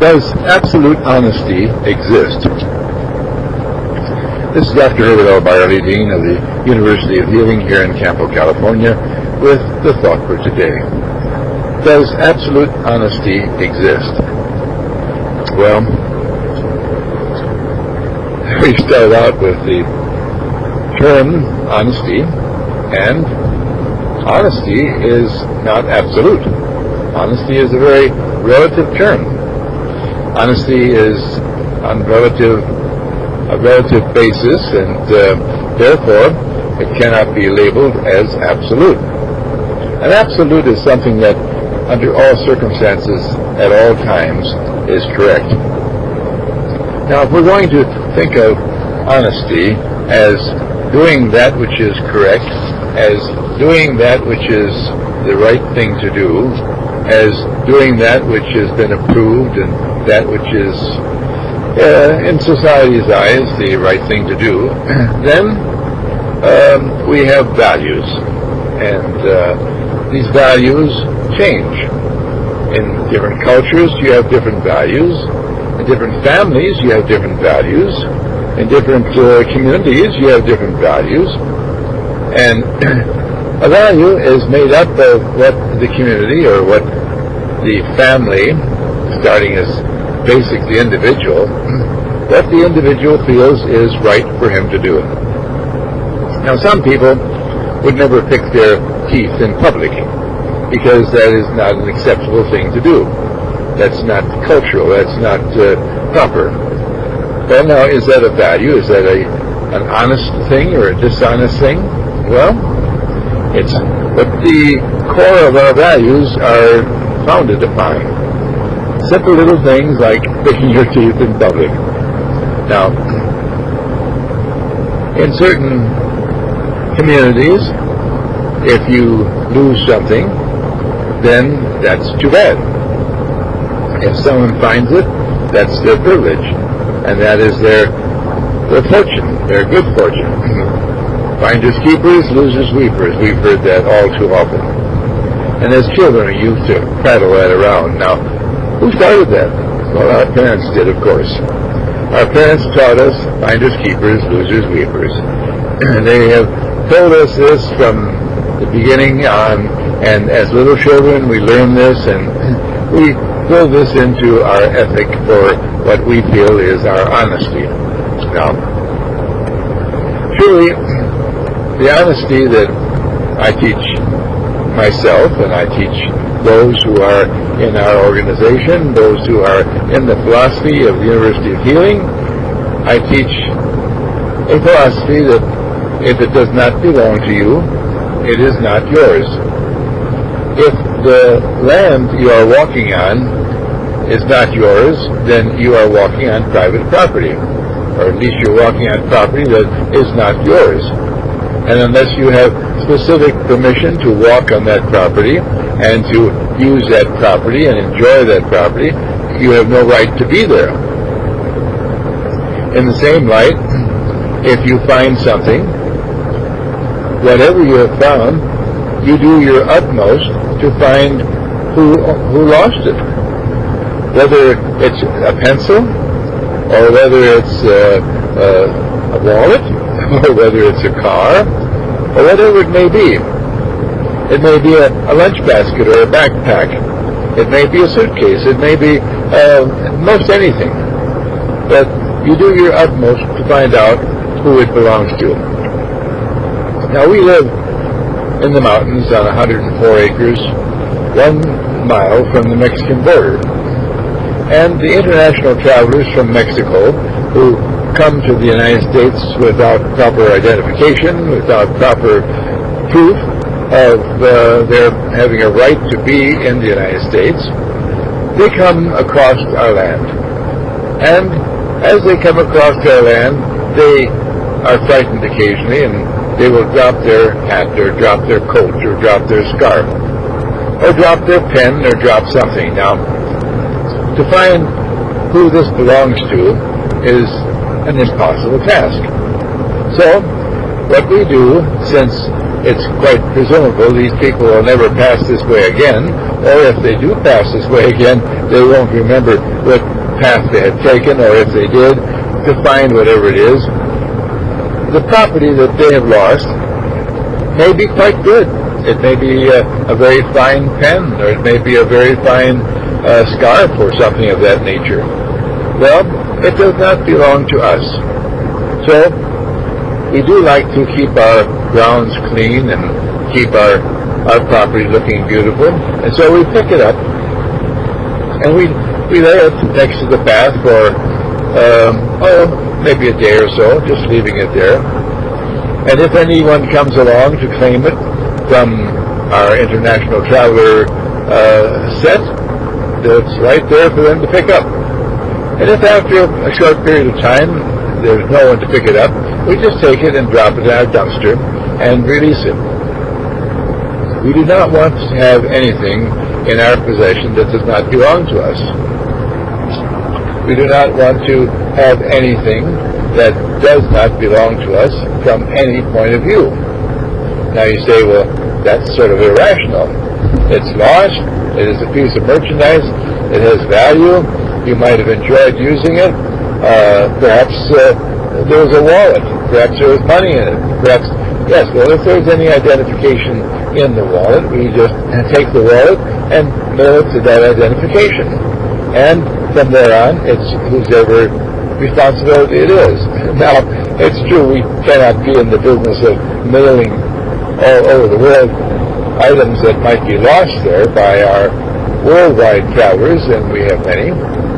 Does absolute honesty exist? This is Dr. Herbert L. Byerly, Dean of the University of Healing here in Campo, California, with the thought for today. Does absolute honesty exist? Well, we start out with the term honesty, and honesty is not absolute. Honesty is a very relative term. Honesty is on a relative basis, and therefore it cannot be labeled as absolute. An absolute is something that under all circumstances at all times is correct. Now, if we're going to think of honesty as doing that which is correct, as doing that which is the right thing to do, as doing that which has been approved and that which is in society's eyes the right thing to do, then we have values, and these values change. In different cultures you have different values, in different families you have different values, in different communities you have different values, and a value is made up of what the community or what the family, starting as basic the individual, what the individual feels is right for him to do. Now, some people would never pick their teeth in public because that is not an acceptable thing to do. That's not cultural. That's not proper. Well, now, is that a value? Is that an honest thing or a dishonest thing? Well, it's what the core of our values are founded upon. Simple little things like picking your teeth in public. Now, in certain communities, if you lose something, then that's too bad. If someone finds it, that's their privilege, and that is their fortune, their good fortune. Finders keepers, losers weepers. We've heard that all too often. And as children, we used to prattle that around. Now, who started that? Well, our parents did, of course. Our parents taught us finders keepers, losers weepers. They have told us this from the beginning on, and as little children we learn this, and we build this into our ethic for what we feel is our honesty. Now, truly, the honesty that I teach myself and I teach those who are in our organization, those who are in the philosophy of the University of Healing, I teach a philosophy that if it does not belong to you, it is not yours. If the land you are walking on is not yours, then you are walking on private property, or at least you're walking on property that is not yours. And unless you have specific permission to walk on that property and to use that property and enjoy that property, you have no right to be there. In the same light, if you find something, whatever you have found, you do your utmost to find who lost it. Whether it's a pencil, or whether it's a wallet, or whether it's a car, or whatever it may be. It may be a lunch basket or a backpack. It may be a suitcase. It may be most anything. But you do your utmost to find out who it belongs to. Now, we live in the mountains on 104 acres, 1 mile from the Mexican border. And the international travelers from Mexico who come to the United States without proper identification, without proper proof of their having a right to be in the United States, they come across our land. And as they come across our land, they are frightened occasionally, and they will drop their hat, or drop their coat, or drop their scarf, or drop their pen, or drop something. Now, to find who this belongs to is an impossible task. So, what we do, since it's quite presumable these people will never pass this way again, or if they do pass this way again, they won't remember what path they had taken, or if they did, to find whatever it is. The property that they have lost may be quite good. It may be a very fine pen, or it may be a very fine scarf, or something of that nature. Well, it does not belong to us. So, we do like to keep our grounds clean and keep our property looking beautiful, and so we pick it up and we lay it next to the path for maybe a day or so, just leaving it there. And if anyone comes along to claim it from our International Traveler set, it's right there for them to pick up. And if after a short period of time there's no one to pick it up, we just take it and drop it in our dumpster and release it. We do not want to have anything in our possession that does not belong to us. We do not want to have anything that does not belong to us from any point of view. Now you say, well, that's sort of irrational. It's lost. It is a piece of merchandise. It has value. You might have enjoyed using it. Perhaps there was a wallet. Perhaps there was money in it. Perhaps, yes, well, if there's any identification in the wallet, we just take the wallet and mail it to that identification. And from there on, it's whosever responsibility it is. Now, it's true, we cannot be in the business of mailing all over the world items that might be lost there by our worldwide travelers, and we have many.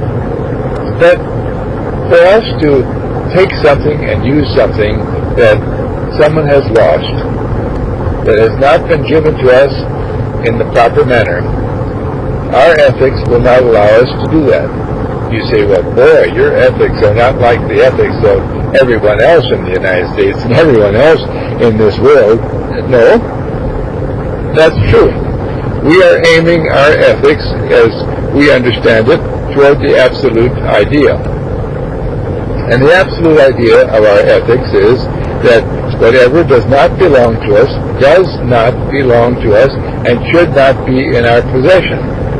But for us to take something and use something that someone has lost, that has not been given to us in the proper manner, our ethics will not allow us to do that. You say, well, boy, your ethics are not like the ethics of everyone else in the United States and everyone else in this world. No, that's true. We are aiming our ethics, as we understand it, toward the absolute idea. And the absolute idea of our ethics is that whatever does not belong to us does not belong to us and should not be in our possession.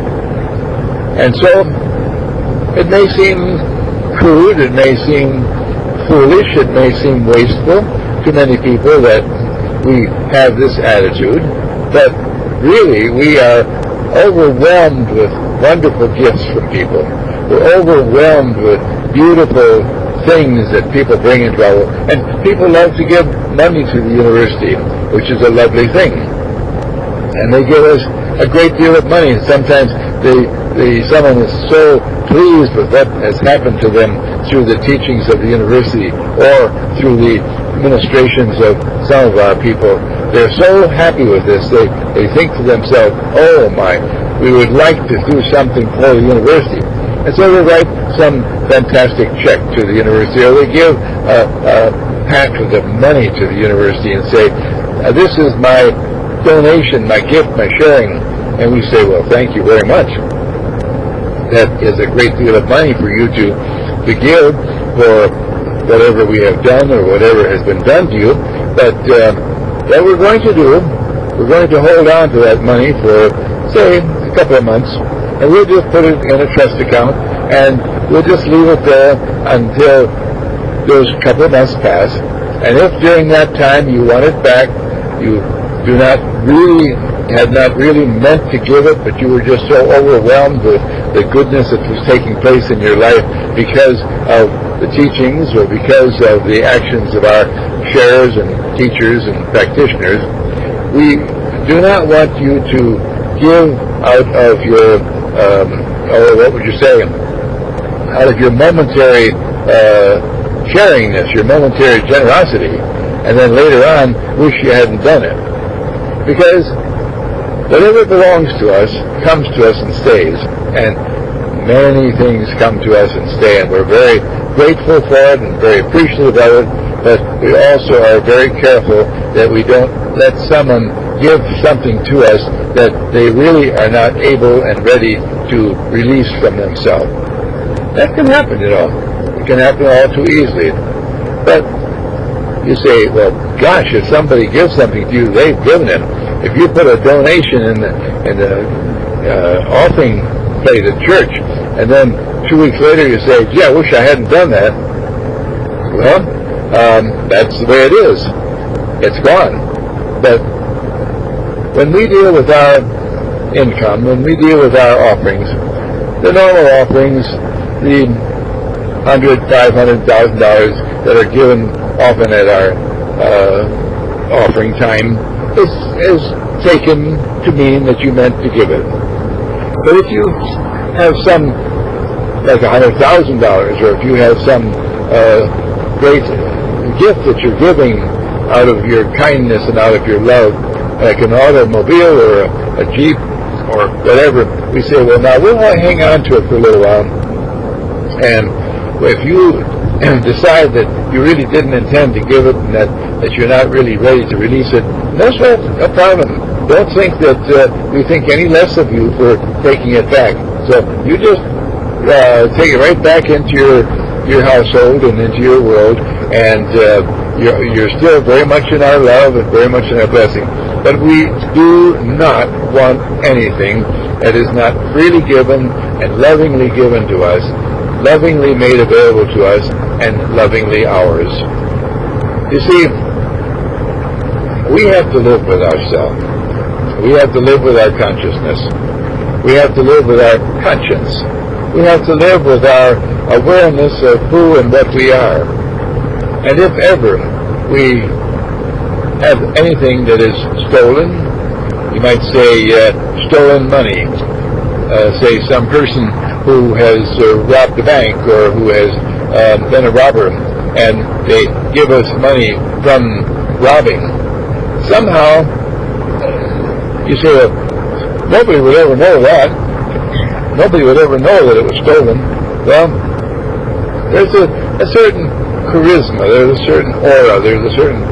And so it may seem crude, it may seem foolish, it may seem wasteful to many people that we have this attitude, but really we are overwhelmed with wonderful gifts from people. We're overwhelmed with beautiful things that people bring into our world. And people love to give money to the university, which is a lovely thing. And they give us a great deal of money. Sometimes someone is so pleased with what has happened to them through the teachings of the university or through the ministrations of some of our people. They're so happy with this. They think to themselves, oh my, we would like to do something for the university. And so they write some fantastic check to the university, or they give a packet of money to the university and say, this is my donation, my gift, my sharing. And we say, well, thank you very much. That is a great deal of money for you to give for whatever we have done or whatever has been done to you. But what we're going to do, we're going to hold on to that money for, say, a couple of months, and we'll just put it in a trust account, and we'll just leave it there until those couple of months pass. And if during that time you want it back, you had not really meant to give it, but you were just so overwhelmed with the goodness that was taking place in your life because of the teachings or because of the actions of our sharers and teachers and practitioners, we do not want you to give out of your, out of your momentary sharingness, your momentary generosity, and then later on wish you hadn't done it. Because whatever belongs to us comes to us and stays, and many things come to us and stay, and we're very grateful for it and very appreciative of it, but we also are very careful that we don't let someone give something to us that they really are not able and ready to release from themselves. That can happen, you know. It can happen all too easily. But you say, well, gosh, if somebody gives something to you, they've given it. If you put a donation in the offering plate at church, and then 2 weeks later you say, gee, I wish I hadn't done that. Well, that's the way it is. It's gone. But when we deal with our income, when we deal with our offerings, the normal offerings, the $100,000, $500,000 that are given often at our offering time is taken to mean that you meant to give it. But if you have some, like $100,000, or if you have some great gift that you're giving out of your kindness and out of your love, like an automobile or a Jeep or whatever, we say, well, now we'll hang on to it for a little while. And if you decide that you really didn't intend to give it and that you're not really ready to release it, that's not a problem. Don't think that we think any less of you for taking it back. So you just take it right back into your household and into your world, and you're still very much in our love and very much in our blessing. But we do not want anything that is not freely given and lovingly given to us, lovingly made available to us, and lovingly ours. You see, we have to live with ourselves. We have to live with our consciousness. We have to live with our conscience. We have to live with our awareness of who and what we are. And if ever we have anything that is stolen, you might say stolen money, say some person who has robbed a bank or who has been a robber, and they give us money from robbing. Somehow, you say, well, nobody would ever know that. Nobody would ever know that it was stolen. Well, there's a certain charisma, there's a certain aura, there's a certain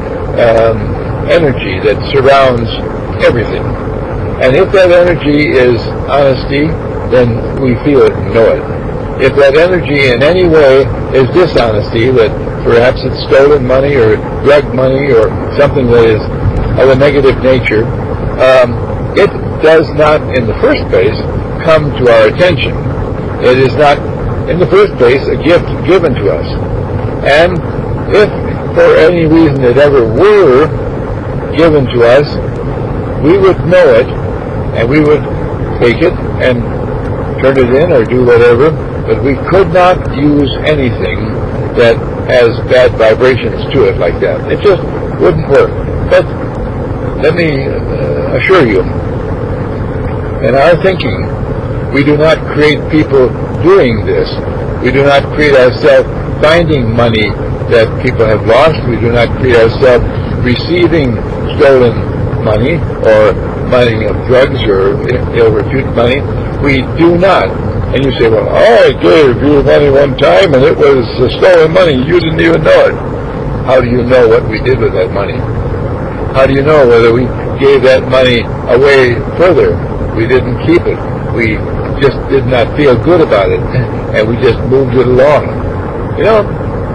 energy that surrounds everything. And if that energy is honesty, then we feel it and know it. If that energy in any way is dishonesty, that perhaps it's stolen money or drug money or something that is of a negative nature, it does not, in the first place, come to our attention. It is not, in the first place, a gift given to us. And if for any reason it ever were given to us, we would know it, and we would take it and turn it in or do whatever, but we could not use anything that has bad vibrations to it like that. It just wouldn't work. But let me assure you, in our thinking, we do not create people doing this. We do not create ourselves finding money that people have lost. We do not create ourselves receiving stolen money or money of drugs or ill-repute money. We do not. And you say, well, I gave you money one time and it was stolen money. You didn't even know it. How do you know what we did with that money? How do you know whether we gave that money away further? We didn't keep it. We just did not feel good about it, and we just moved it along. You know,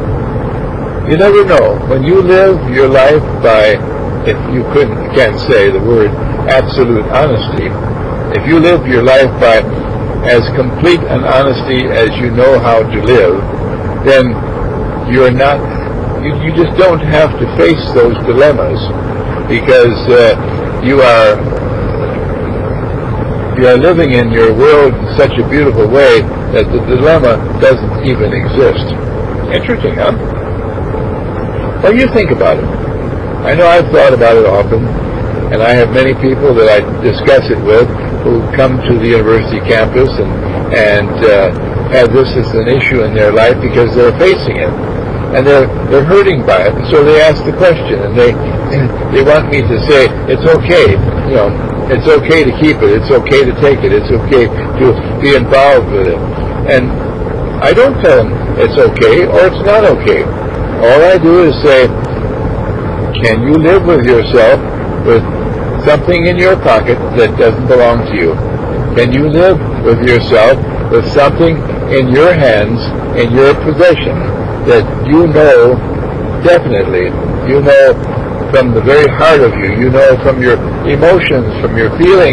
you never know. When you live your life by, if you can't say the word absolute honesty, if you live your life by as complete an honesty as you know how to live, then you're not, you just don't have to face those dilemmas, because you are living in your world in such a beautiful way that the dilemma doesn't even exist. Interesting, huh? Well, you think about it. I know I've thought about it often, and I have many people that I discuss it with who come to the university campus and have this as an issue in their life because they're facing it. And they're hurting by it, and so they ask the question, and they want me to say, it's okay, you know, it's okay to keep it, it's okay to take it, it's okay to be involved with it. And I don't tell them it's okay or it's not okay. All I do is say, can you live with yourself with something in your pocket that doesn't belong to you? Can you live with yourself with something in your hands, in your possession, that you know definitely, you know from the very heart of you, you know from your emotions, from your feeling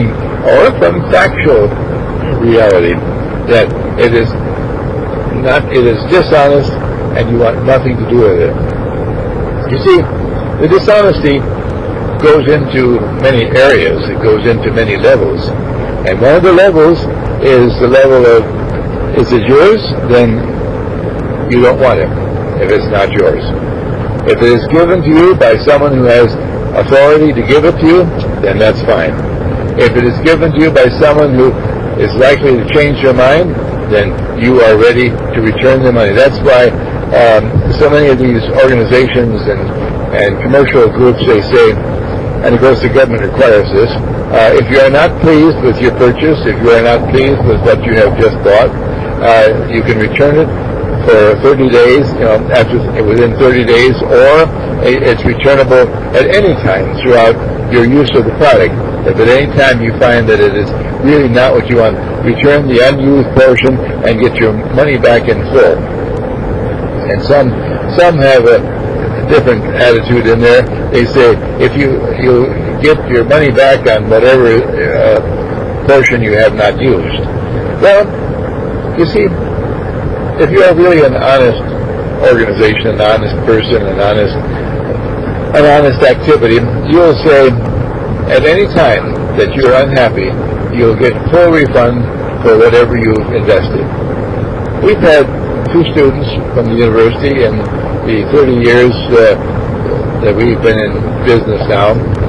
or from factual reality that it is dishonest and you want nothing to do with it. You see, the dishonesty goes into many areas. It goes into many levels. And one of the levels is the level of, is it yours? Then you don't want it if it's not yours. If it is given to you by someone who has authority to give it to you, then that's fine. If it is given to you by someone who is likely to change your mind, then you are ready to return the money. That's why so many of these organizations and commercial groups, they say, and of course the government requires this, if you are not pleased with your purchase, if you are not pleased with what you have just bought, you can return it for 30 days, within 30 days, or it's returnable at any time throughout your use of the product. If at any time you find that it is really not what you want, return the unused portion and get your money back in full. And some have a different attitude in there. They say if you get your money back on whatever portion you have not used. Well, you see, if you are really an honest organization, an honest person, an honest activity, you'll say at any time that you're unhappy, you'll get full refund for whatever you've invested. We've had 2 students from the university in the 30 years that we've been in business now,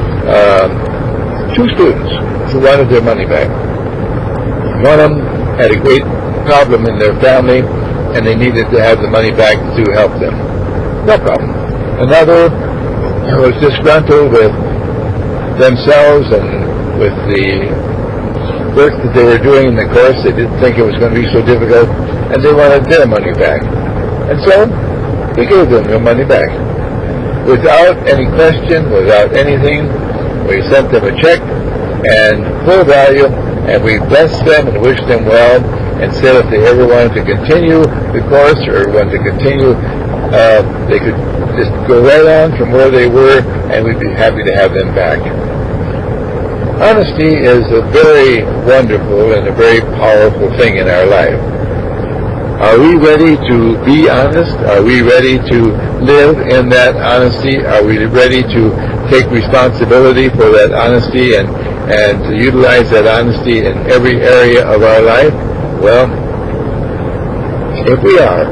2 students who wanted their money back. One of them had a great problem in their family and they needed to have the money back to help them. No problem. Another was disgruntled with themselves and with the work that they were doing in the course. They didn't think it was going to be so difficult, and they wanted their money back. And so we gave them their money back. Without any question, without anything, we sent them a check and full value, and we blessed them and wished them well, and said if they ever wanted to continue the course or wanted to continue, they could just go right on from where they were, and we'd be happy to have them back. Honesty is a very wonderful and a very powerful thing in our life. Are we ready to be honest? Are we ready to live in that honesty? Are we ready to take responsibility for that honesty and to utilize that honesty in every area of our life? Well, if we are,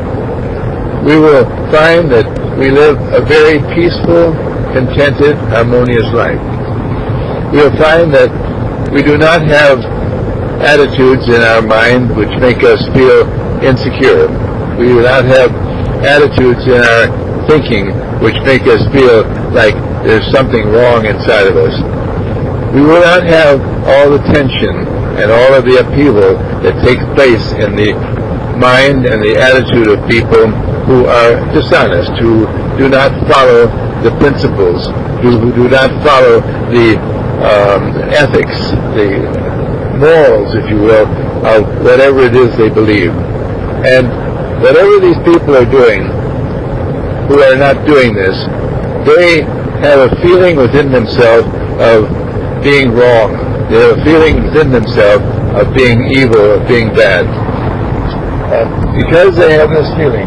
we will find that we live a very peaceful, contented, harmonious life. We will find that we do not have attitudes in our mind which make us feel insecure. We do not have attitudes in our thinking which make us feel like there's something wrong inside of us. We will not have all the tension and all of the upheaval that takes place in the mind and the attitude of people who are dishonest, who do not follow the principles, who do not follow the ethics, the morals, if you will, of whatever it is they believe. And whatever these people are doing, who are not doing this, they have a feeling within themselves of being wrong. They have a feeling within themselves of being evil, of being bad. And because they have this feeling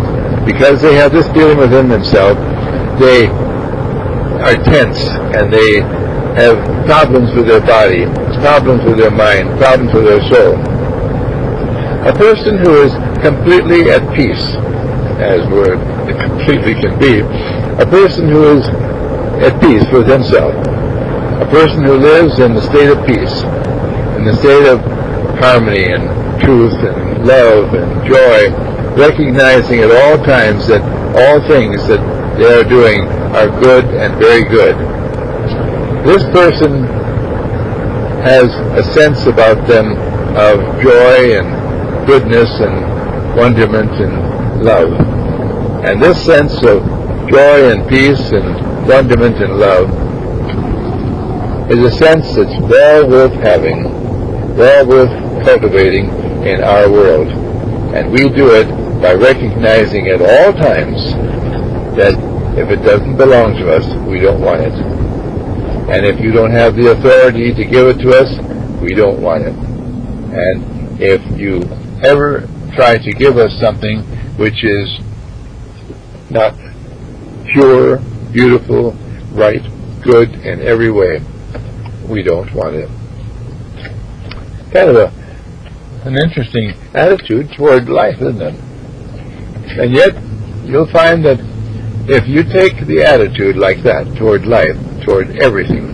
within themselves, they are tense and they have problems with their body, problems with their mind, problems with their soul. A person who is completely at peace, as word completely can be, a person who is at peace with himself, a person who lives in the state of peace, in the state of harmony and truth and love and joy, recognizing at all times that all things that they are doing are good and very good. This person has a sense about them of joy and goodness and wonderment and love. And this sense of joy and peace and wonderment and love is a sense that's well worth having, well worth cultivating in our world. And we do it by recognizing at all times that if it doesn't belong to us, we don't want it. And if you don't have the authority to give it to us, we don't want it. And if you ever try to give us something which is not pure, beautiful, right, good in every way, we don't want it. Kind of an interesting attitude toward life, isn't it? And yet, you'll find that if you take the attitude like that toward life, toward everything,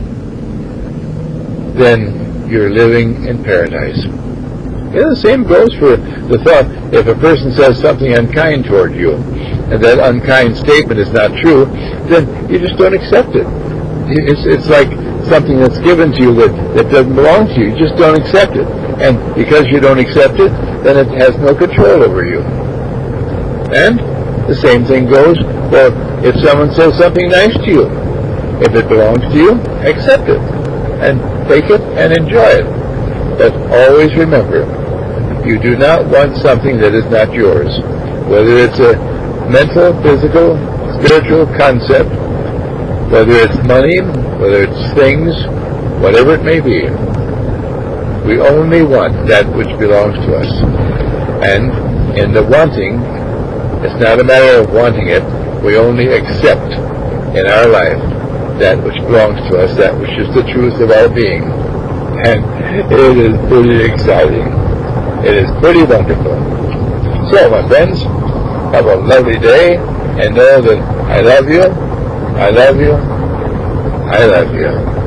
then you're living in paradise. And the same goes for the thought, if a person says something unkind toward you, and that unkind statement is not true, then you just don't accept it. It's like something that's given to you that doesn't belong to you. You just don't accept it. And because you don't accept it, then it has no control over you. And the same thing goes for if someone says something nice to you. If it belongs to you, accept it. And take it and enjoy it. But always remember, you do not want something that is not yours. Whether it's a mental, physical, spiritual concept, whether it's money, whether it's things, whatever it may be. We only want that which belongs to us. And in the wanting, it's not a matter of wanting it. We only accept in our life that which belongs to us, that which is the truth of our being. And it is pretty exciting. It is pretty wonderful. So, my friends, have a lovely day, and know that I love you, I love you, I love you.